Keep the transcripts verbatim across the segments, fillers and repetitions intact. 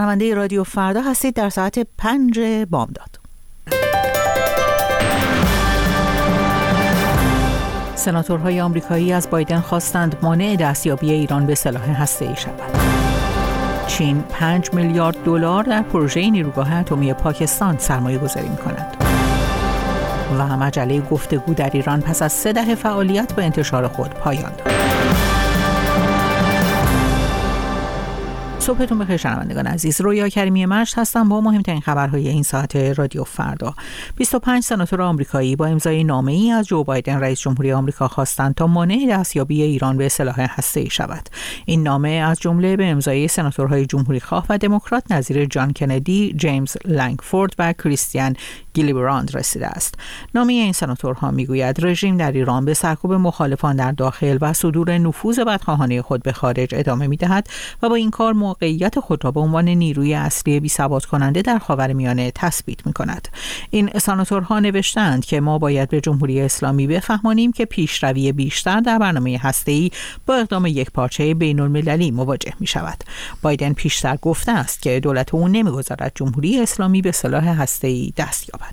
شنونده رادیو فردا هستید در ساعت پنج بامداد. سناتورهای آمریکایی از بایدن خواستند مانع دستیابی ایران به سلاح هسته‌ای شود. چین پنج میلیارد دلار در پروژه نیروگاه اتمی پاکستان سرمایه گذاری می‌کند. و مجله گفتگو در ایران پس از سه دهه فعالیت به انتشار خود پایان داد. صبحتون بخیر شنوندگان عزیز. رویا کریمی مجد هستم با مهمترین خبرهای این ساعت رادیو فردا. بیست و پنج سناتور آمریکایی با امضای نامه‌ای از جو بایدن رئیس جمهوری آمریکا خواستند تا مانع دستیابی ایران به سلاح هسته‌ای شود. این نامه از جمله به امضای سناتورهای جمهوری‌خواه و دموکرات نظیر جان کندی، جیمز لنگفورد و کریستیان گیلیبراند رسیده است. نامه این سناتورها میگوید رژیم در ایران به سرکوب مخالفان در داخل و صدور نفوذ بدخواهانه خود به خارج ادامه می‌دهد و با این کار موقعیت خود را به عنوان نیروی اصلی بی‌ثبات کننده در خاورمیانه تثبیت می‌کند. این سناتورها نوشتند که ما باید به جمهوری اسلامی بفهمانیم که پیشروی بیشتر در برنامه هسته‌ای با اقدام یکپارچه بین‌المللی مواجه می‌شود. بایدن پیشتر گفته است که دولت او نمی‌گذارد جمهوری اسلامی به سلاح هسته‌ای دست یابد.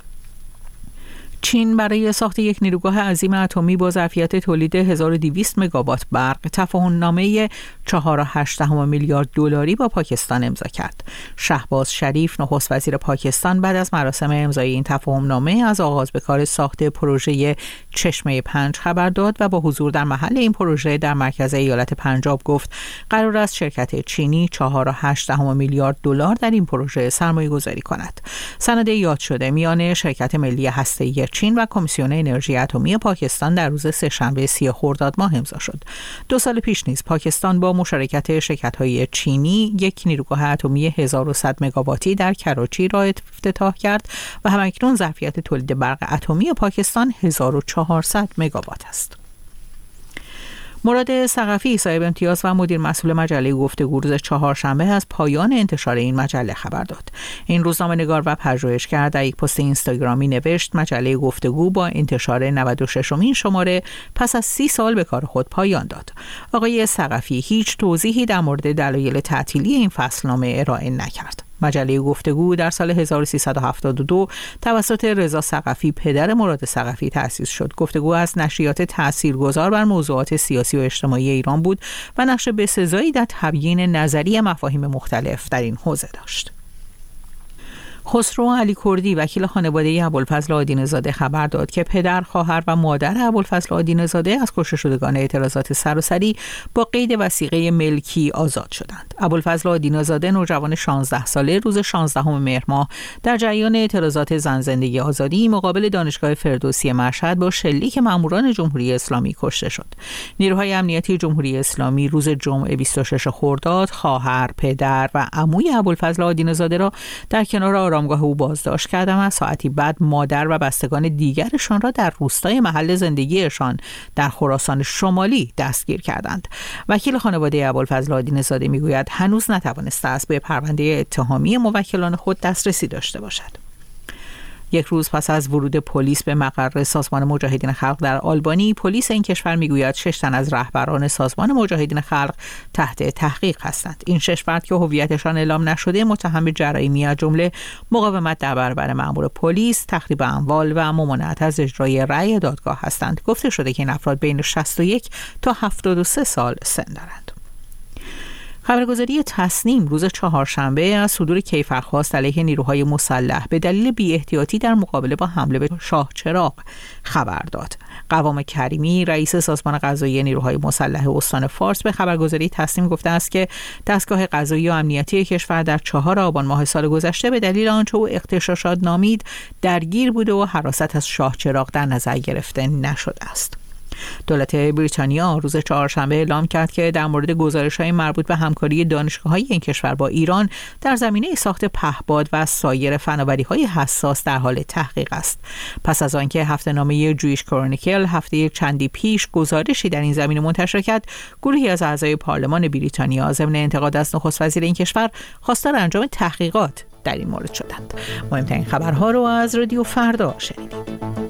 چین برای ساخت یک نیروگاه عظیم اتمی با ظرفیت تولید هزار و دویست مگاوات برق تفاهم‌نامه چهار و هشت دهم میلیارد دلاری با پاکستان امضا کرد. شهباز شریف نخست وزیر پاکستان بعد از مراسم امضای این تفاهم‌نامه از آغاز به کار ساخت پروژه چشمه پنج خبر داد و با حضور در محل این پروژه در مرکز ایالت پنجاب گفت قرار است شرکت چینی چهار و هشت دهم میلیارد دلار در این پروژه سرمایه‌گذاری کند. سند یاد شده میان شرکت ملی هسته‌ای چین و کمیسیون انرژی اتمی پاکستان در روز سه‌شنبه سی خرداد ماه امضا شد. دو سال پیش نیز پاکستان با مشارکت شرکت‌های چینی یک نیروگاه اتمی هزار و صد مگاواتی در کراچی را افتتاح کرد و همکنون ظرفیت تولید برق اتمی پاکستان هزار و چهارصد مگاوات است. مراد ثقفی صاحب امتیاز و مدیر مسئول مجله گفتگو روز چهارشنبه از پایان انتشار این مجله خبر داد. این روزنامه‌نگار و پژوهشگر در یک پست اینستاگرامی نوشت مجله گفتگو با انتشار نود و ششمین شماره پس از سی سال به کار خود پایان داد. آقای ثقفی هیچ توضیحی در مورد دلایل تعطیلی این فصلنامه ارائه نکرد. مجله گفتگو در سال هزار و سیصد و هفتاد و دو توسط رضا ثقفی پدر مراد ثقفی تأسیس شد. گفتگو از نشریات تاثیرگذار بر موضوعات سیاسی و اجتماعی ایران بود و نقش بسزایی در تبیین نظری مفاهیم مختلف در این حوزه داشت. خسرو علی کردی وکیل خانواده ابوالفضل آدینه‌زاده خبر داد که پدر، خواهر و مادر ابوالفضل آدینه‌زاده از کشته شدگان اعتراضات سراسری با قید وثیقه ملکی آزاد شدند. ابوالفضل آدینه‌زاده نوجوان شانزده ساله روز شانزدهم مهر ماه در جریان اعتراضات زن زندگی آزادی مقابل دانشگاه فردوسی مشهد با شلیک ماموران جمهوری اسلامی کشته شد. نیروهای امنیتی جمهوری اسلامی روز جمعه بیست و شش خرداد خواهر، پدر و عموی ابوالفضل آدینه‌زاده را در کنار آرامگاه او بازداشت کردند و ساعتی بعد مادر و بستگان دیگرشان را در روستای محل زندگیشان در خراسان شمالی دستگیر کردند. وکیل خانواده ابوالفضل آدینه‌زاده میگوید هنوز نتوانسته است به پرونده اتهامی موکلان خود دسترسی داشته باشد. یک روز پس از ورود پلیس به مقر سازمان مجاهدین خلق در آلبانی، پلیس این کشور میگوید شش تن از رهبران سازمان مجاهدین خلق تحت تحقیق هستند. این شش فرد که هویتشان اعلام نشده متهم به جرایم از جمله مقاومت در برابر مأمور پلیس، تخریب اموال و ممانعت از اجرای رأی دادگاه هستند. گفته شده که این افراد بین شصت و یک تا هفتاد و سه سال سن دارند. خبرگزاری تصنیم روز چهارشنبه از صدور کیفرخواست علیه نیروهای مسلح به دلیل بی‌احتیاطی در مقابله با حمله به شاهچراغ خبر داد. قوام کریمی رئیس سازمان قضایی نیروهای مسلح استان فارس به خبرگزاری تصنیم گفته است که دستگاه قضایی و امنیتی کشور در چهار آبان ماه سال گذشته به دلیل آنچه او اغتشاشات نامید درگیر بوده و حراست از شاهچراغ در نظر گرفته نشده است. دولت بریتانیا روز چهارشنبه اعلام کرد که در مورد گزارش‌های مربوط به همکاری دانشگاه‌های این کشور با ایران در زمینه ساخت پهپاد و سایر فناوری‌های حساس در حال تحقیق است. پس از آنکه هفته‌نامه جویش کرونیکل هفته چندی پیش گزارشی در این زمینه منتشر کرد، گروهی از اعضای پارلمان بریتانیا ضمن انتقاد از نخست وزیر این کشور خواستار انجام تحقیقات در این مورد شدند. مهمترین خبرها رو از رادیو فردا شنیدید.